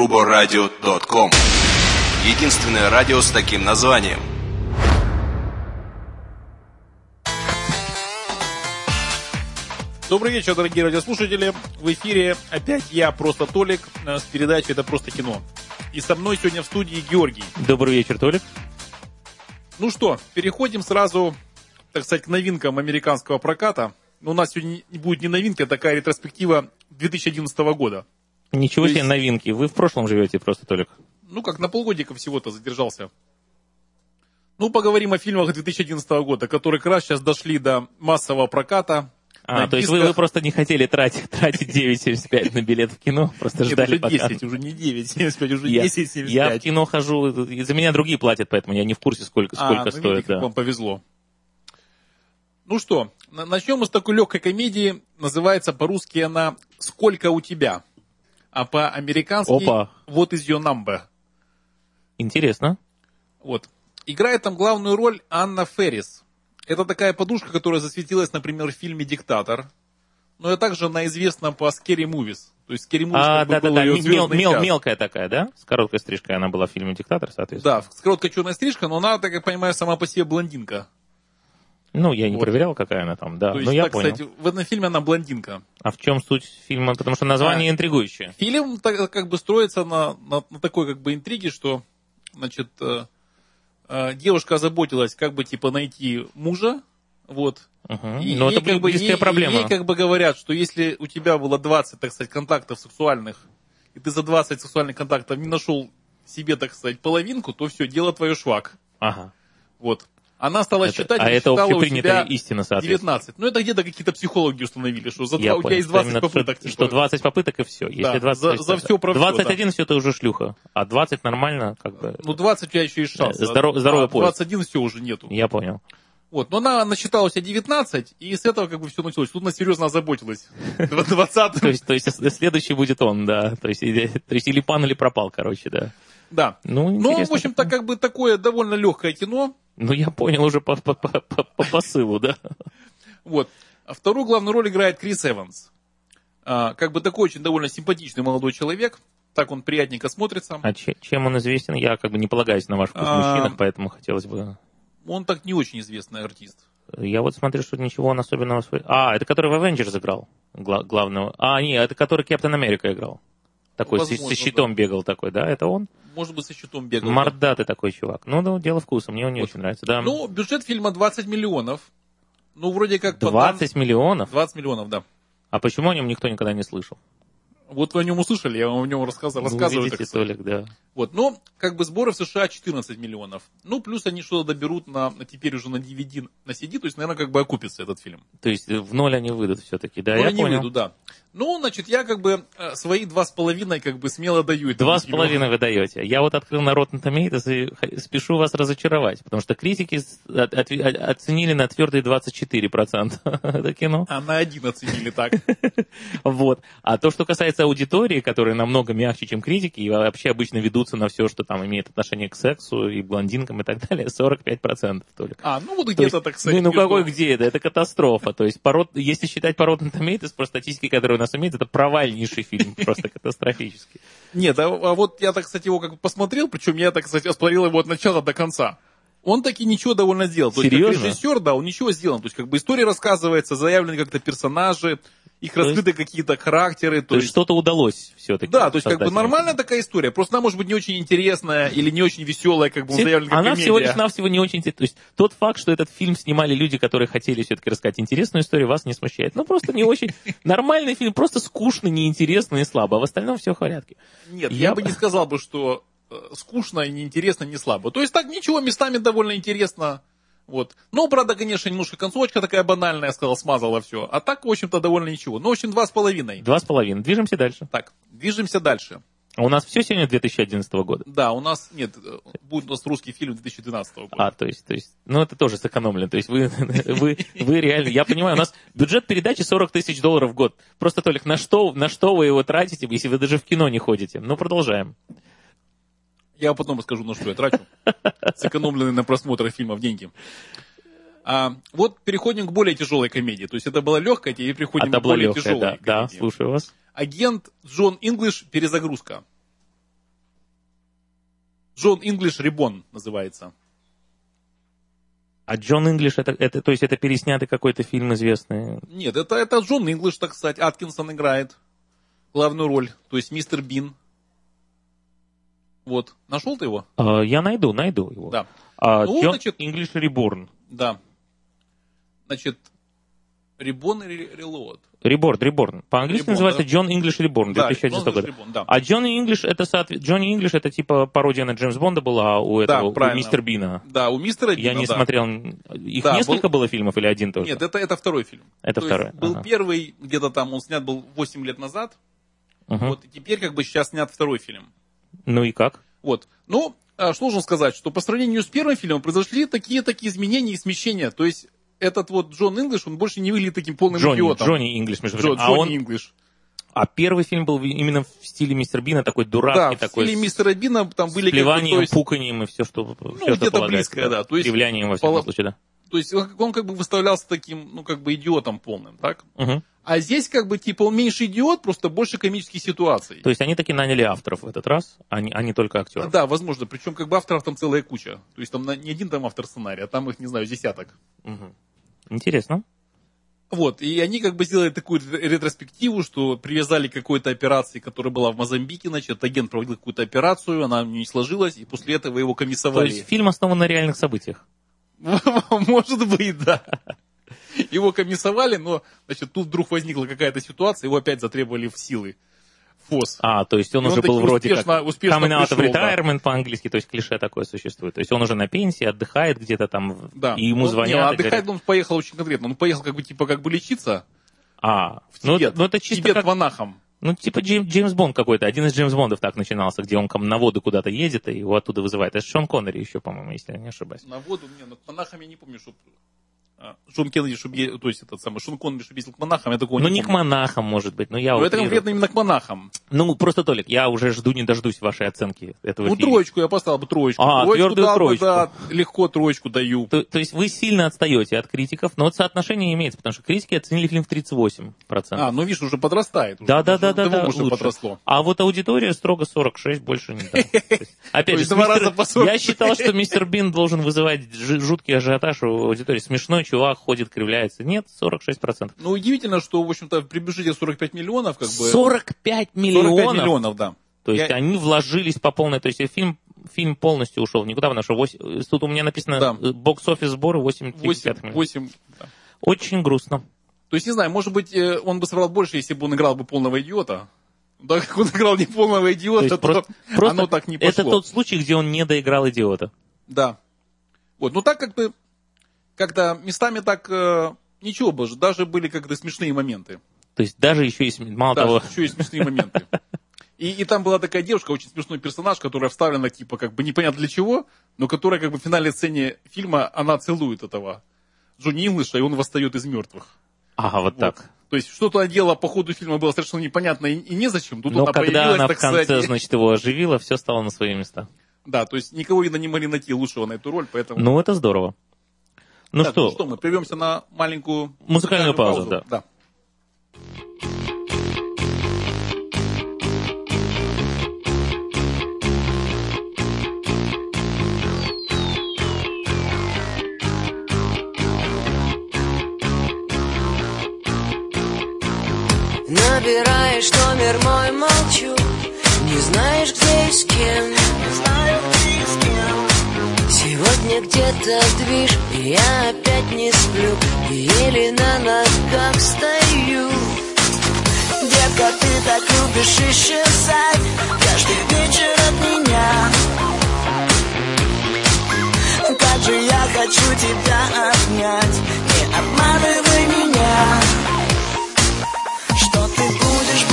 ruboradio.com. Единственное радио с таким названием. Добрый вечер, дорогие радиослушатели. В эфире опять я, Просто Толик, с передачей «Это просто кино». И со мной сегодня в студии Георгий. Добрый вечер, Толик. Ну что, переходим сразу, так сказать, к новинкам американского проката. У нас сегодня будет не новинка, а такая ретроспектива 2011 года. Ничего себе новинки. Вы в прошлом живете просто, Толик. Ну как, на полгодика всего-то задержался. Ну, поговорим о фильмах 2011 года, которые как раз сейчас дошли до массового проката. То есть вы просто не хотели тратить 9,75 на билет в кино, просто Нет, ждали уже пока. 10, уже не 9,75, уже 10,75. Я в кино хожу, и за меня другие платят, поэтому я не в курсе, сколько стоит. Видите, как вам повезло. Ну что, начнем мы с такой легкой комедии. Называется по-русски она «Сколько у тебя?», а по-американски «What is your number?». Интересно. Вот. Играет там главную роль Анна Фэрис. Это такая подушка, которая засветилась, например, в фильме «Диктатор». Но и также она известна по Scary Movies. То есть Scary Movies был ее звездный час. Мелкая такая, да? С короткой стрижкой она была в фильме «Диктатор», соответственно. Да, с короткой черной стрижкой, но она, так я понимаю, сама по себе блондинка. Ну, я не проверял, какая она там, да. То есть, но я так, понял. кстати, в этом фильме она блондинка. А в чем суть фильма? Потому что название интригующее. Фильм как бы строится на такой как бы интриге, что, значит, девушка озаботилась, как бы типа найти мужа, вот. И но это как бы близкая проблема. Ей как бы говорят, что если у тебя было 20, так сказать, контактов сексуальных, и ты за 20 сексуальных контактов не нашел себе, так сказать, половинку, то все, дело твое швак. Ага. Вот. Она стала считать, а это общепринятая истина, соответственно. 19. Ну, это где-то какие-то психологи установили, что за у тебя есть 20 попыток. Что 20 попыток и все. Если да, 20, за все про 21 все, все, это уже шлюха. А 20 нормально, как бы. Ну, 20 у тебя еще есть шанс. Здоровый поезд. 21 все уже нету. Я понял. Вот, но она насчитала у себя 19, и с этого как бы все началось. Тут она серьезно озаботилась. 20. То есть следующий будет он, да. То есть или пан, или пропал, короче, да. Да. Ну, в общем-то, как бы такое довольно легкое кино. Ну, я понял уже по посылу, да. Вот. А вторую главную роль играет Крис Эванс. Как бы такой очень довольно симпатичный молодой человек. Так он приятненько смотрится. А чем он известен? Я как бы не полагаюсь на ваш вкус в мужчинах, поэтому хотелось бы... Он так не очень известный артист. Я вот смотрю, что ничего он особенного... это который в Avengers играл главного. Нет, это который Кэптен Америка играл. Такой возможно, со щитом бегал такой, да? Это он? Может быть, со щитом бегал. Мордатый такой чувак. Ну, дело вкуса, мне он не очень нравится, да. Ну, бюджет фильма 20 миллионов. Ну, вроде как... 20 миллионов? 20 миллионов, да. А почему о нем никто никогда не слышал? Вот вы о нем услышали, я вам о нем рассказываю. Видите, Толик, да. Вот, но как бы сборы в США 14 миллионов. Ну, плюс они что-то доберут теперь уже на DVD, на CD, то есть, наверное, как бы окупится этот фильм. То есть в ноль они выйдут все-таки, да, я понял. Выйдут, да. Ну, значит, я как бы свои 2,5 как бы смело даю. 2,5 вы даете. Я вот открыл на Rotten Tomatoes и спешу вас разочаровать, потому что критики оценили на твердые 24% это кино. А на 1 оценили так. Вот. А то, что касается аудитории, которая намного мягче, чем критики, и вообще обычно ведутся на все, что там имеет отношение к сексу и блондинкам и так далее, 45% только. Ну вот где-то так, кстати. Ну какой где это? Это катастрофа. То есть, если считать по Rotten Tomatoes, по статистике, которая у нас имеется, это провальнейший фильм, просто катастрофический. Нет, а вот я так, кстати, его как бы посмотрел, причем я так, кстати, смотрел его от начала до конца. Он таки ничего довольно сделал. Серьезно? То есть, как режиссер, да, он ничего сделал. То есть, как бы история рассказывается, заявлены как-то персонажи, их раскрыты какие-то характеры. То есть что-то удалось все-таки. Да, то есть как бы нормальная такая история. Просто она может быть не очень интересная или не очень веселая, как бы он заявлен как комедия. Она всего лишь навсего не очень интересная. То есть тот факт, что этот фильм снимали люди, которые хотели все-таки рассказать интересную историю, вас не смущает. Ну просто не очень нормальный фильм, просто скучный, неинтересный и слабо. А в остальном все в порядке. Нет, я бы не сказал бы, что скучно и неинтересно, не слабо. То есть так ничего, местами довольно интересно. Вот. Ну, правда, конечно, немножко концовочка такая банальная, я сказал, смазала все. А так, в общем-то, довольно ничего. Ну, в общем, 2,5. 2,5. Движемся дальше. Так, движемся дальше. А у нас все сегодня 2011 года? Да, у нас, нет, будет у нас русский фильм 2012 года. То есть, ну, это тоже сэкономлено. То есть вы реально, я понимаю, у нас бюджет передачи $40 тысяч в год. Просто, Толик, на что вы его тратите, если вы даже в кино не ходите? Ну, продолжаем. Я потом расскажу, на что я трачу. Сэкономленные на просмотр фильмов деньги. Вот переходим к более тяжелой комедии. То есть это была легкая, теперь переходим к более тяжелой комедии. Да, слушаю вас. Агент Джон Инглиш. Перезагрузка. Джон Инглиш Reborn называется. А Джон Инглиш, то есть это переснятый какой-то фильм известный? Нет, это Джон Инглиш, так сказать. Аткинсон играет главную роль. То есть мистер Бин. Вот. Нашел ты его? Я найду его. Да. Джон Инглиш Reborn. Да. Значит, Reborn или Reload? Reborn. По-английски Reborn, называется да? John English Reborn, 2011 года. Reborn, да. А Джонни Инглиш это типа пародия на Джеймс Бонда была у этого, у Мистера Бина. Да, у Мистера Бина, Я не смотрел. Их несколько было фильмов или один только? Нет, это второй фильм. Это второй. Был первый, где-то там, он снят был 8 лет назад. Вот, и теперь как бы сейчас снят второй фильм. Ну и как? Вот. Ну, что должен сказать, что по сравнению с первым фильмом произошли такие изменения и смещения. То есть этот вот Джон Инглиш, он больше не выглядит таким полным идиотом. Джонни Инглиш, между прочим. Джонни Инглиш. А первый фильм был именно в стиле Мистера Бина, такой дурацкий, да, такой. В стиле Мистера Бина там были... С плеванием, пуканием и все, что где-то близкое, да. То есть, кривлянием, во всяком случае, да. То есть он как бы выставлялся таким, ну, как бы идиотом полным, так? Угу. А здесь как бы, типа, он меньше идиот, просто больше комических ситуаций. То есть они таки наняли авторов в этот раз, а не только актеров. Да, возможно. Причем как бы авторов там целая куча. То есть там не один там автор сценария, а там их, не знаю, десяток. Угу. Интересно. Вот, и они как бы сделали такую ретроспективу, что привязали к какой-то операции, которая была в Мозамбике, значит, агент проводил какую-то операцию, она не сложилась, и после этого его комиссовали. То есть фильм основан на реальных событиях? Может быть, да. Его комиссовали, но, значит, тут вдруг возникла какая-то ситуация, его опять затребовали в силы. ФОС. То есть он уже был вроде успешно coming out of retirement да. по-английски, то есть клише такое существует. То есть он уже на пенсии, отдыхает где-то там, да. и ему звонят. Отдыхает он поехал очень конкретно. Он поехал как бы лечиться в Тибет. Ну, это чисто Тибет как... монахом. Ну, типа Джеймс Бонд какой-то. Один из Джеймс Бондов так начинался, где он на воду куда-то едет, и его оттуда вызывает. Это Шон Коннери еще, по-моему, если я не ошибаюсь. На воду? Но к монахам я не помню, что... Шон Кеннеди, то есть этот самый Шон Коннери, чтобы ездил к монахам, я такого не помню. Ну, не к монахам, может быть, но я это конкретно именно к монахам. Ну, просто, Толик, я уже жду не дождусь вашей оценки этого фильма. Троечку я поставил бы, троечку. Твердую троечку. Да, легко троечку даю. То есть вы сильно отстаете от критиков, но вот соотношение имеется, потому что критики оценили фильм в 38%. Ну видишь, уже подрастает. Да, уже подросло. А вот аудитория строго 46, больше не дам. Опять же, я считал, что мистер Бин должен вызывать жуткий ажиотаж у аудитории. Смешной чувак ходит, кривляется. Нет, 46%. Ну, удивительно, что, в общем-то, при бюджете 45 миллионов, как бы... 45 миллионов? 45 миллионов, да. То есть они вложились по полной... То есть фильм полностью ушел в никуда, потому что тут у меня написано бокс-офис сборы 8 миллионов. Да. Очень грустно. То есть, не знаю, может быть, он бы собрал больше, если бы он играл бы полного идиота. Да, как он играл не полного идиота, то оно так не пошло. Это тот случай, где он не доиграл идиота. Да. Вот, ну так как бы... Как-то местами так ничего было же, даже были как-то смешные моменты. То есть даже еще есть, мало того... еще есть смешные моменты. И там была такая девушка, очень смешной персонаж, которая вставлена, типа, как бы непонятно для чего, но которая, как бы, в финальной сцене фильма, она целует этого Джонни Инглиша, и он восстает из мертвых. Ага, вот так. То есть что-то она делала по ходу фильма было совершенно непонятно и незачем. Тут но она когда она в конце, сказать, значит, его оживила, все стало на свои места. Да, то есть никого, видно, не могли найти лучшего на эту роль, поэтому... Ну, это здорово. Ну так, что, мы прервемся на маленькую музыкальную паузу. Да. Набираешь номер мой, молчу. Не знаешь, где и с кем. Сегодня где-то движ, и я опять не сплю, и еле на ногах стою. Детка, ты так любишь исчезать каждый вечер от меня. Как же я хочу тебя обнять, не обманывай меня. Что ты будешь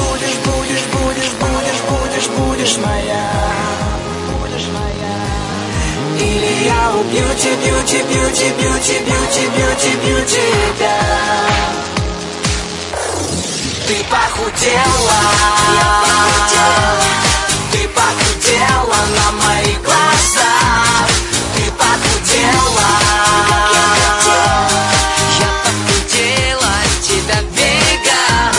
моя. Или я убью тебя. Ты похудела, ты похудела на моих глазах. Ты похудела, я похудела от тебя века.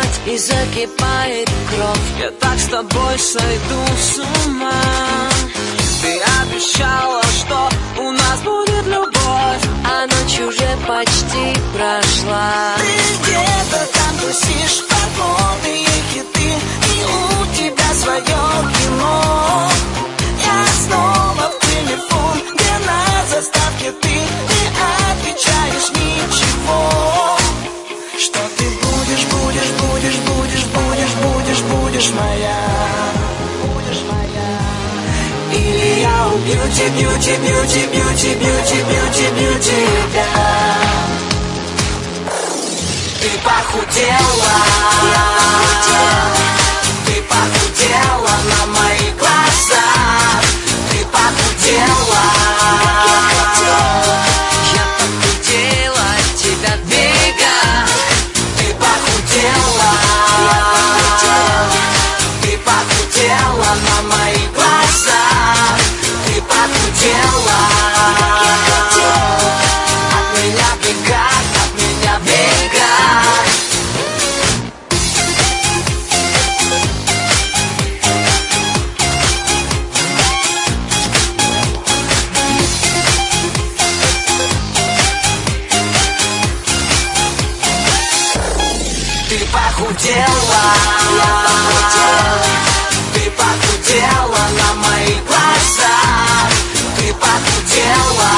спать, и закипает кровь. Я так с тобой сойду с ума. Ты обещала, что у нас будет любовь, а ночь уже почти прошла. Ты где-то там тусишь, фарфоровые хиты, и у тебя свое кино. Я снова в телефон, где на заставке ты не отвечаешь ничего. Что ты будешь моя. Или я убью тебя. Ты похудела, на моих глазах. Ты похудела, я похудела от тебя бега. Ты похудела, на моих глазах. Ты похудела, от меня бега. Ты похудела, на моих глазах. Ты похудела,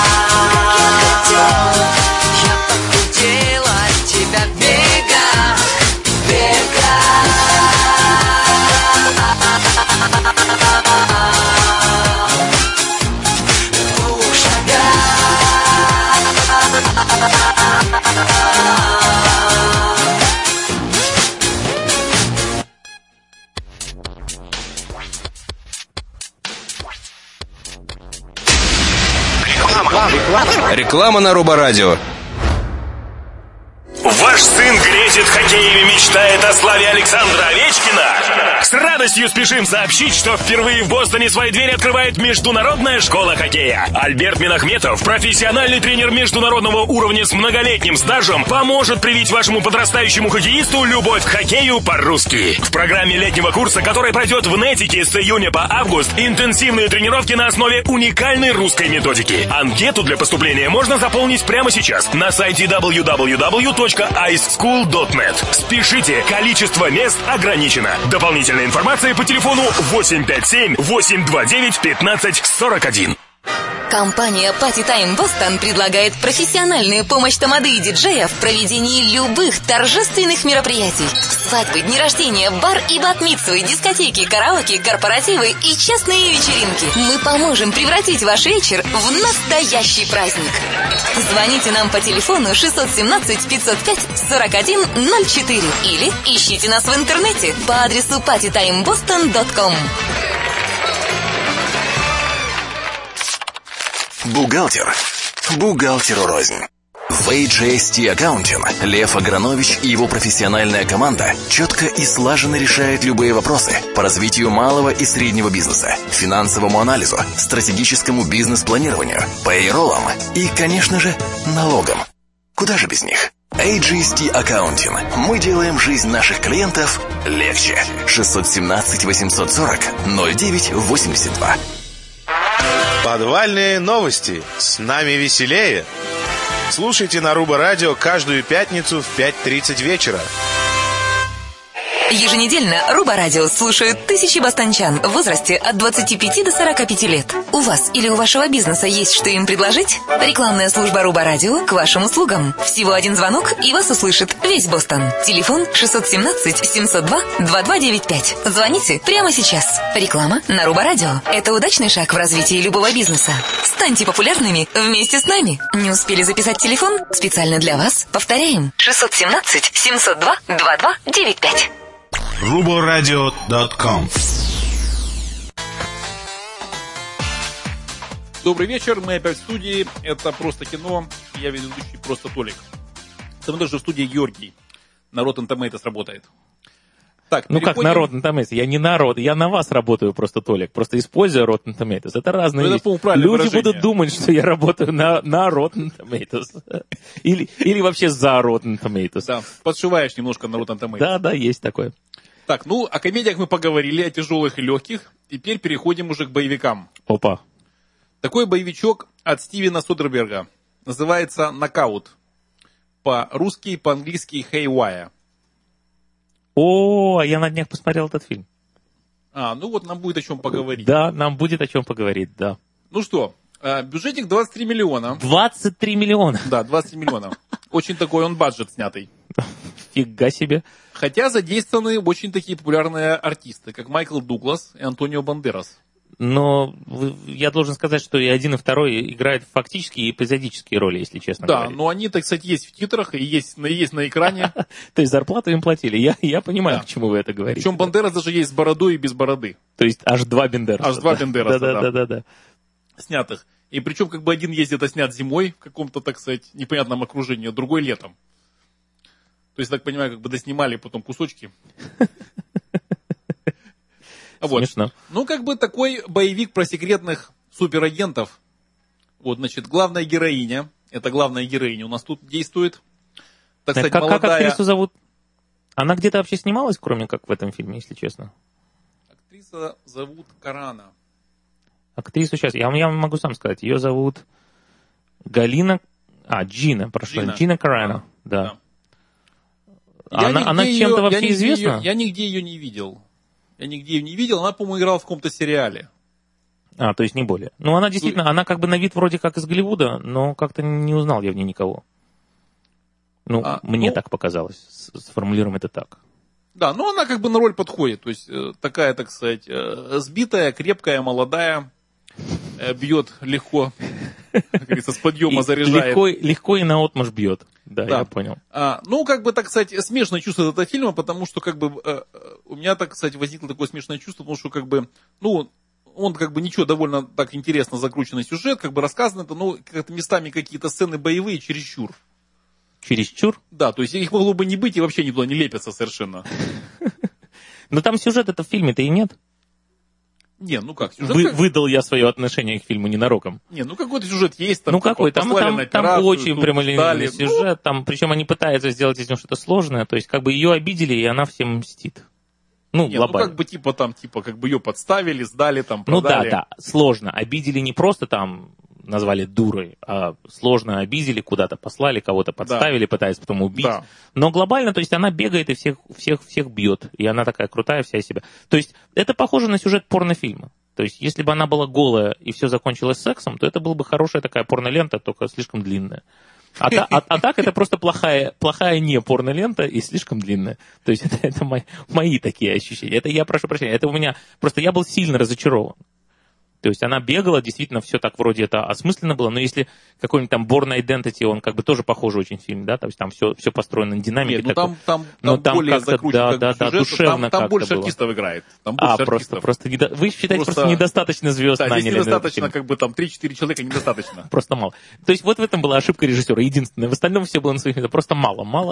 я похудела от тебя бега. Реклама на Роборадио. Ваш сын грезит хоккеем и мечтает о славе Александра Овечкина? С радостью спешим сообщить, что впервые в Бостоне свои двери открывает Международная школа хоккея. Альберт Минахметов, профессиональный тренер международного уровня с многолетним стажем, поможет привить вашему подрастающему хоккеисту любовь к хоккею по-русски. В программе летнего курса, который пройдет в Нетике с июня по август, интенсивные тренировки на основе уникальной русской методики. Анкету для поступления можно заполнить прямо сейчас на сайте www.iceschool.net. Спешите, количество мест ограничено. Дополнительная информация по телефону 857-829-1541. Компания Party Time Boston предлагает профессиональную помощь тамады и диджея в проведении любых торжественных мероприятий. Свадьбы, дни рождения, бар и бат-мицвы, дискотеки, караоке, корпоративы и частные вечеринки. Мы поможем превратить ваш вечер в настоящий праздник. Звоните нам по телефону 617-505-4104 или ищите нас в интернете по адресу partytimeboston.com. Бухгалтер. Бухгалтеру рознь. В HST Accounting Лев Агранович и его профессиональная команда четко и слаженно решают любые вопросы по развитию малого и среднего бизнеса, финансовому анализу, стратегическому бизнес-планированию, пейроллам и, конечно же, налогам. Куда же без них? HST Accounting. Мы делаем жизнь наших клиентов легче. 617-840-0982. Подвальные новости. С нами веселее. Слушайте на Руба Радио каждую пятницу в 5:30 вечера. Еженедельно Руба Радио слушают тысячи бостончан в возрасте от 25 до 45 лет. У вас или у вашего бизнеса есть что им предложить? Рекламная служба Руба Радио к вашим услугам. Всего один звонок, и вас услышит весь Бостон. Телефон 617-702-2295. Звоните прямо сейчас. Реклама на Руба Радио. Это удачный шаг в развитии любого бизнеса. Станьте популярными вместе с нами. Не успели записать телефон? Специально для вас повторяем. 617-702-2295. ruboradio.com. Добрый вечер, мы опять в студии. Это «Просто кино». Я ведущий «Просто Толик». Со мной даже в студии Георгий. На Rotten Tomatoes работает. Так, Ну как на Rotten Tomatoes? Я не на Rotten, я на вас работаю просто, Толик. Просто используя Rotten Tomatoes. Это разные это, вещи. по-моему, правильное Люди выражение. будут думать, что я работаю на Rotten Tomatoes. Или вообще за Rotten Tomatoes. Да, подшиваешь немножко на Rotten Tomatoes. Да, есть такое. Так, ну, о комедиях мы поговорили, о тяжелых и легких. Теперь переходим уже к боевикам. Опа. Такой боевичок от Стивена Содерберга. Называется «Нокаут». По-русски, по-английски «Haywire». О, я на днях посмотрел этот фильм. Ну вот нам будет о чем поговорить. Да, нам будет о чем поговорить, да. Ну что, бюджетик 23 миллиона. 23 миллиона. Да, 23 миллиона. Очень такой он баджет снятый. Фига себе. Хотя задействованы очень такие популярные артисты, как Майкл Дуглас и Антонио Бандерас. Но я должен сказать, что и один, и второй играют фактически и эпизодические роли, если честно говоря. Да, но они, так сказать, есть в титрах и есть на экране. То есть зарплату им платили. Я понимаю, к чему вы это говорите. Причем Бандерас даже есть с бородой и без бороды. То есть аж два Бандераса. Аж два Бандераса, да. Снятых. И причем как бы один ездит, снят зимой в каком-то, так сказать, непонятном окружении, а другой летом. То есть, так понимаю, как бы доснимали потом кусочки. Вот. Смешно. Ну, как бы такой боевик про секретных суперагентов. Вот, значит, главная героиня. Это главная героиня у нас тут действует. Так сказать, Как молодая... актрису зовут? Она где-то вообще снималась, кроме как в этом фильме, если честно? Актриса зовут Карана. Актрису сейчас, я могу сам сказать. Ее зовут Галина... Джина, прошу. Джина Карана, да. Она чем-то вообще известна? Я нигде ее не видел. Она, по-моему, играла в каком-то сериале. То есть не более. Ну, она действительно, она как бы на вид вроде как из Голливуда, но как-то не узнал я в ней никого. Мне так показалось. Сформулируем это так. Да, но она как бы на роль подходит. То есть такая, так сказать, сбитая, крепкая, молодая, бьет легко, как говорится, с подъема заряжает. Легко и наотмашь бьет. Да, я понял. Как бы, так сказать, смешное чувство от этого фильма, потому что, как бы, у меня, так сказать, возникло такое смешное чувство, потому что, как бы, он, как бы, ничего, довольно так интересно закрученный сюжет, как бы, рассказано это, как-то местами какие-то сцены боевые чересчур. Чересчур? Да, то есть их могло бы не быть и вообще никуда не лепятся совершенно. Но там сюжета-то в фильме-то и нет. Не, как сюжет... Выдал я свое отношение к фильму ненароком. Не, какой-то сюжет есть. Там, какой? Там очень прямолинейный сюжет. Там, причем они пытаются сделать из него что-то сложное. То есть, как бы ее обидели, и она всем мстит. Глобально. Как бы, как бы ее подставили, сдали, там, продали. Да, сложно. Обидели не просто там, назвали дурой, а сложно обидели, куда-то послали, кого-то подставили, пытаясь потом убить. Да. Но глобально, то есть она бегает и всех бьет. И она такая крутая вся из себя. То есть это похоже на сюжет порнофильма. То есть если бы она была голая и все закончилось сексом, то это была бы хорошая такая порнолента, только слишком длинная. А так это просто плохая не порнолента и слишком длинная. То есть это мои такие ощущения. Это я прошу прощения. Это у меня... Просто я был сильно разочарован. То есть она бегала, действительно, все так вроде это осмысленно было, но если какой-нибудь там Born Identity, он как бы тоже похожий очень фильм, да, то есть там все построено на динамике. Нет, там более закручено, душевно там больше было. Артистов играет. Там больше артистов. Вы считаете, просто недостаточно звезд наняли. Здесь недостаточно, как бы там 3-4 человека недостаточно. Просто мало. То есть вот в этом была ошибка режиссера, единственная. В остальном все было на своих местах. Просто мало.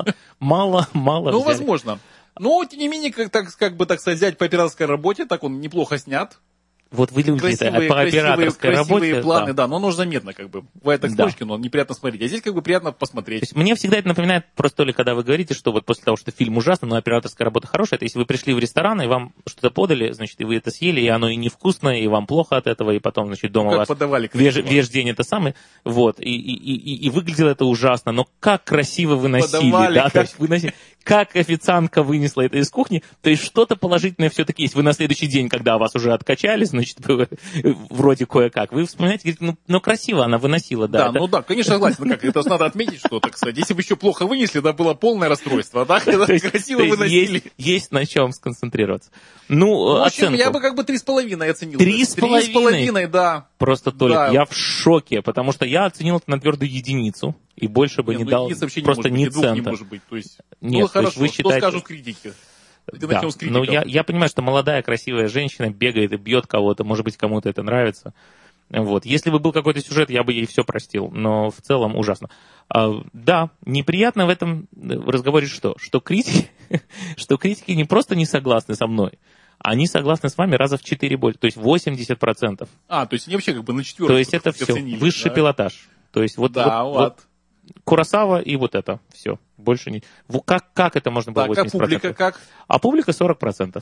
Возможно. Но, тем не менее, как бы, так сказать, взять по операторской работе, так он неплохо снят. Вот вы любите по операторской работе. Красивые планы, да, но оно же заметно, как бы. Бывает так строчки, но неприятно смотреть. А здесь как бы приятно посмотреть. То есть мне всегда это напоминает, просто ли, когда вы говорите, что вот после того, что фильм ужасный, но операторская работа хорошая, это если вы пришли в ресторан, и вам что-то подали, значит, и вы это съели, и оно и невкусное, и вам плохо от этого, и потом, значит, дома у вас весь день это самое, вот, и выглядело это ужасно, но как красиво выносили, да, то есть выносили. Как официантка вынесла это из кухни, то есть что-то положительное все-таки есть. Вы на следующий день, когда вас уже откачали, значит, вроде кое-как, вы вспоминаете, говорите, ну красиво она выносила, да. Да, конечно, согласен. Это же надо отметить, что, так сказать, если бы еще плохо вынесли, да, было полное расстройство, да, когда красиво выносили. Есть на чем сконцентрироваться. В общем, я бы как бы 3,5 оценил. 3,5, да. Просто, Толик, я в шоке, потому что я оценил это на твердую единицу. И больше бы не дал, просто ни цента. Не может быть. То есть, нет, хорошо, вы считаете... что скажут критики? Да, но я понимаю, что молодая, красивая женщина бегает и бьет кого-то, может быть, кому-то это нравится. Вот. Если бы был какой-то сюжет, я бы ей все простил, но в целом ужасно. Да, неприятно в этом разговоре что? Что критики что критики не просто не согласны со мной, они согласны с вами раза в 4 больше, то есть 80%. То есть они вообще как бы на 4. То есть это все высший пилотаж. То есть вот Куросава и вот это все. Больше не... Как это можно было 80%? А публика как? А публика 40%.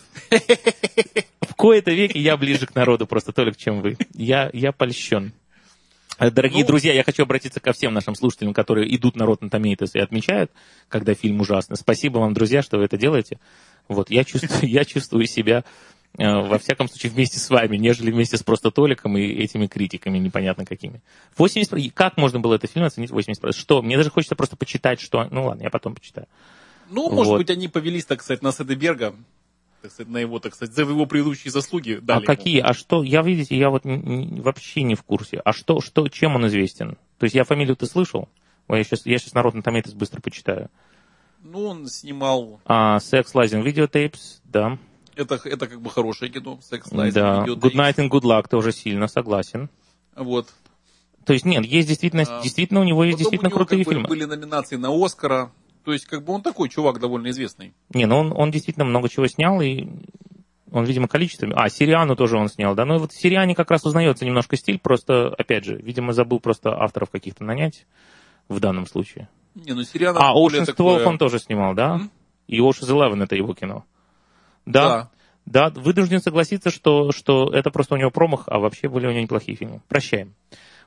В кои-то веки я ближе к народу просто, Толик, чем вы. Я польщен. Дорогие друзья, я хочу обратиться ко всем нашим слушателям, которые идут на Rotten Tomatoes и отмечают, когда фильм ужасный. Спасибо вам, друзья, что вы это делаете. Вот, я чувствую себя, во всяком случае, вместе с вами, нежели вместе с просто Толиком и этими критиками непонятно какими. 80%. Как можно было этот фильм оценить 80%? Что? Мне даже хочется просто почитать, что... Ну ладно, я потом почитаю. Может быть, они повелись, так сказать, на Седеберга, так сказать, на его, так сказать, за его предыдущие заслуги. Дали какие? Ему. А что? Видите, я вот вообще не в курсе. А чем он известен? То есть я фамилию-то слышал? Я сейчас на Rotten Tomatoes быстро почитаю. Он снимал... Sex, Lies and Videotapes, да. Это как бы хорошее кино. Sex, Lies and Videotapes. Good Night and Good Luck тоже сильно, согласен. Вот. То есть нет, есть действительно у него есть действительно крутые фильмы. Были номинации на Оскара. То есть как бы он такой чувак довольно известный. Он действительно много чего снял, и он, видимо, количествами... Сириану тоже он снял, да. Но вот в Сириане как раз узнается немножко стиль, просто, опять же, видимо, забыл просто авторов каких-то нанять в данном случае. Сириана... Ocean's 12 он тоже снимал, да? И Ocean's 11 это его кино. Да, вынужден согласиться, что это просто у него промах, а вообще были у него неплохие фильмы. Прощаем.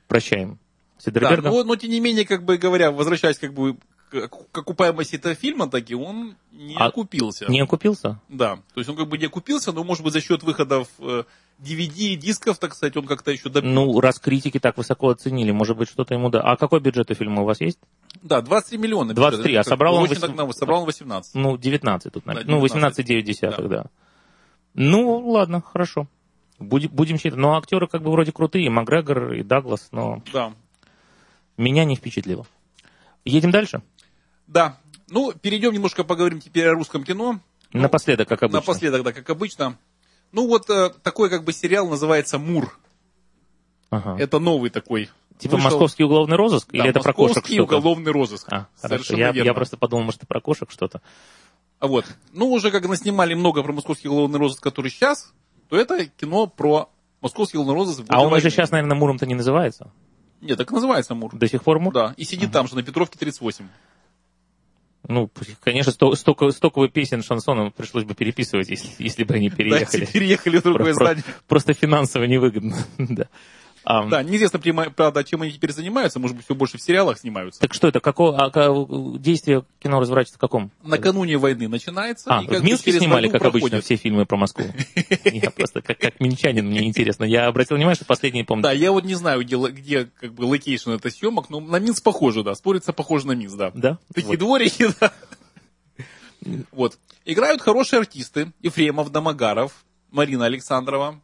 Да, но тем не менее, как бы говоря, возвращаясь как бы к окупаемости этого фильма, таки он не окупился. Не окупился? Да, то есть он как бы не окупился, но может быть за счет выходов DVD и дисков, так сказать, он как-то еще добил. Раз критики так высоко оценили, может быть что-то ему... А какой бюджет у фильма у вас есть? Да, 23 миллиона. 23, а собрал он... Собрал он 18. 19 тут написано. 18,9, да. Ладно, хорошо. Будем считать. Но актеры как бы вроде крутые, и Макгрегор, и Даглас, но... Да. Меня не впечатлило. Едем дальше? Да. Перейдем немножко, поговорим теперь о русском кино. Напоследок, как обычно. Напоследок, да, как обычно. Такой как бы сериал называется «Мур». Ага. Это новый такой. Типа «Московский уголовный розыск»? Да, или это про кошек что-то? «Московский уголовный розыск». Хорошо. Я просто подумал, может, это про кошек что-то. Уже как наснимали много про «Московский уголовный розыск», который сейчас, то это кино про «Московский уголовный розыск». Он уже сейчас, наверное, «Муром»-то не называется? Нет, так называется «Мур». До сих пор «Мур»? Да, и сидит там же, на Петровке 38. Конечно, столько песен шансона пришлось бы переписывать, если бы они переехали. Да, переехали в другое здание. Просто финансово невыгодно. Да, неизвестно, правда, чем они теперь занимаются. Может быть, все больше в сериалах снимаются. Так что это? Действие кино разворачивается в каком? Накануне войны начинается. В Минске снимали, как обычно, все фильмы про Москву. Я просто, как минчанин, мне интересно. Я обратил внимание, что последний, помню... Да, я не знаю, где как бы локейшн это съемок, но на Минск похоже, да. Спорится похоже на Минск, да. Да? Такие дворики, да. Играют хорошие артисты. Ефремов, Домогаров, Марина Александрова.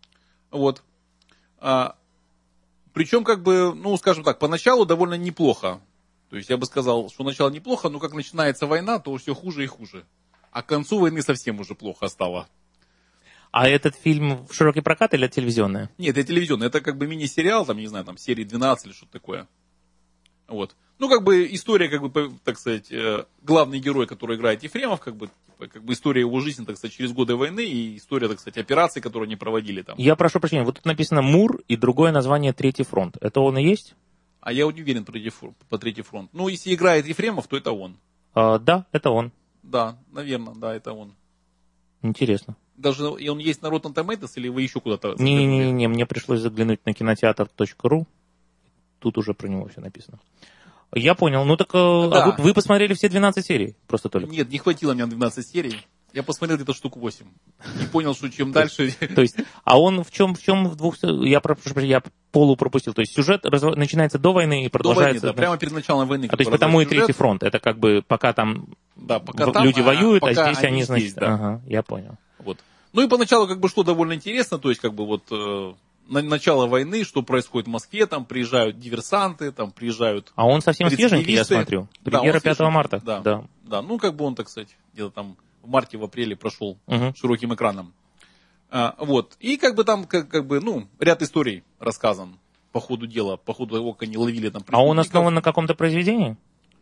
Причем, как бы, скажем так, поначалу довольно неплохо. То есть я бы сказал, что начало неплохо, но как начинается война, то все хуже и хуже. А к концу войны совсем уже плохо стало. А этот фильм в широкий прокат или телевизионный? Нет, это телевизионный. Это как бы мини-сериал, там, не знаю, там, серии 12 или что-то такое. Как бы история, как бы, так сказать, главный герой, который играет Ефремов, как бы история его жизни, так сказать, через годы войны и история, так сказать, операций, которые они проводили там. Я прошу прощения, вот тут написано «Мур» и другое название «Третий фронт». Это он и есть? А я не уверен по «Третий фронт». Если играет Ефремов, то это он. Да, это он. Да, наверное, да, это он. Интересно. Даже и он есть на Rotten Tomatoes, или вы еще куда-то... Не, мне пришлось заглянуть на кинотеатр.ру. Тут уже про него все написано. Я понял. Да. Вы посмотрели все 12 серий? Просто только. Нет, не хватило мне 12 серий. Я посмотрел где-то штук 8. И понял, что чем дальше... То есть, а он в чем в двух... Я полупропустил. То есть сюжет начинается до войны и продолжается... До войны, да, прямо перед началом войны. То есть потому и Третий фронт. Это как бы пока там люди воюют, а здесь они, значит... Ага, я понял. И поначалу как бы шло довольно интересно. То есть как бы начало войны, что происходит в Москве, там приезжают диверсанты, там приезжают... А он совсем свеженький, я смотрю. Премьера 5 марта. Да. Как бы он, так сказать, где-то там в марте, в апреле прошел широким экраном. И как бы там, ряд историй рассказан по ходу дела, по ходу того, как они ловили там... А он основан на каком-то произведении?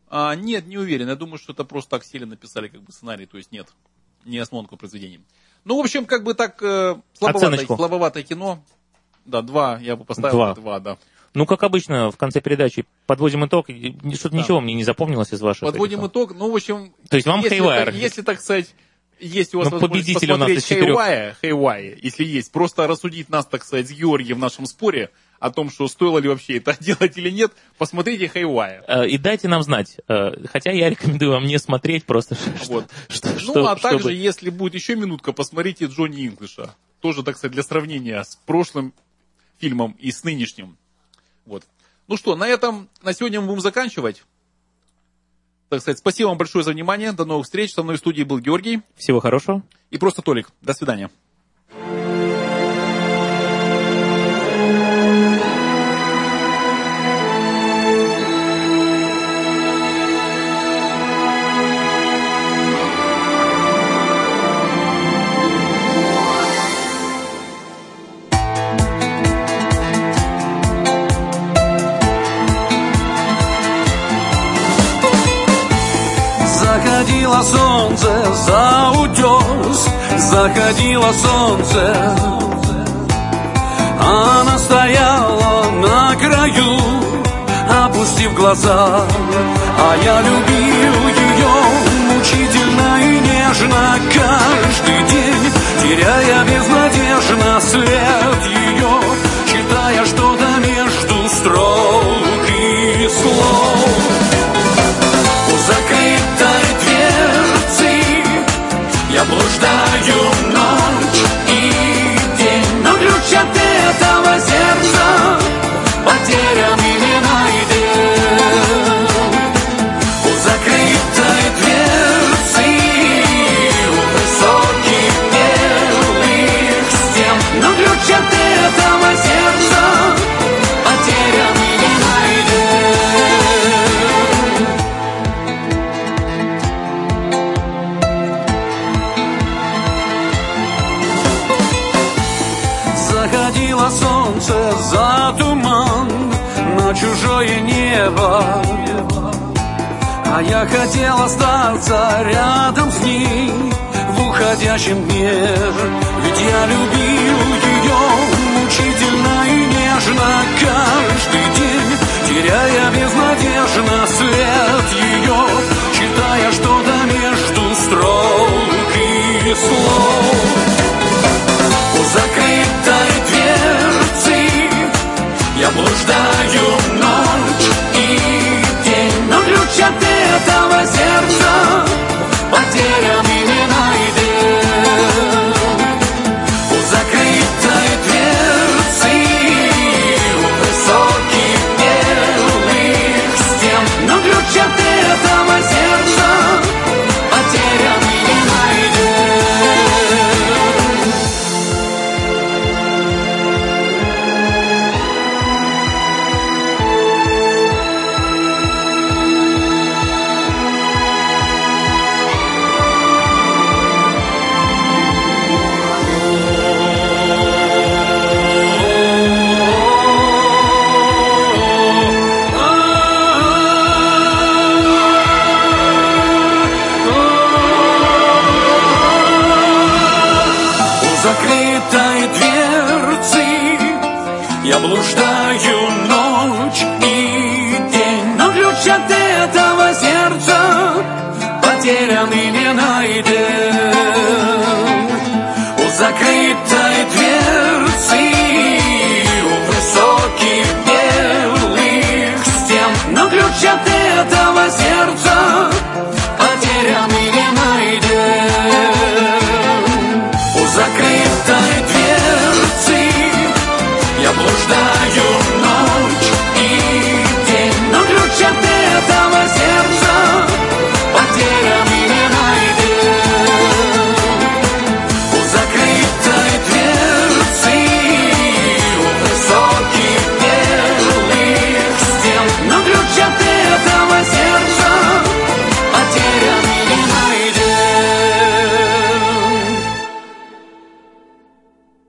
Нет, не уверен. Я думаю, что это просто так сели, написали как бы сценарий, то есть нет, не осмотрку произведения. Ну, в общем, как бы так слабоватое кино. Да, 2 я бы поставил. 2, да. Ну, как обычно, в конце передачи подводим итог. Что-то ничего мне не запомнилось из ваших. Подводим итог. Ну, в общем... То есть вам Haywire. Если, так сказать, есть у вас возможность посмотреть Haywire, если есть, просто рассудить нас, так сказать, с Георгием в нашем споре о том, что стоило ли вообще это делать или нет, посмотрите Haywire. И дайте нам знать. Хотя я рекомендую вам не смотреть, просто вот. Также, если будет еще минутка, посмотрите Джонни Инглиша. Тоже, так сказать, для сравнения с прошлым фильмом и с нынешним. Вот. Ну что, на сегодня мы будем заканчивать. Так сказать, спасибо вам большое за внимание. До новых встреч. Со мной в студии был Георгий. Всего хорошего. И просто Толик. До свидания. Заходило солнце за утес, заходило солнце. Она стояла на краю, опустив глаза. А я любил ее мучительно и нежно каждый день, теряя безнадежно след ее, читая что-то между строк и слов. Закрытой дверцы я блуждаю ночь и день, но ключ от этого сердца потерян и не найден. У закрытой дверцы, у высоких белых стен, но ключ от этого сердца потерян и не найден. Заходило солнце за туман на чужое небо, а я хотел остаться рядом с ней в уходящем дне. Ведь я любил ее мучительно и нежно каждый день, теряя безнадежно след ее, читая что-то между строк и слов. У закрытой дверцы я блуждаю ночь и день, но ключ от этого сердца потерян и не найден. У закрытой дверцы, у высоких белых стен, но ключ от этого сердца потерян и не найден. Закрытой дверцы я блуждаю ночь и день, но ключ от этого сердца потерян.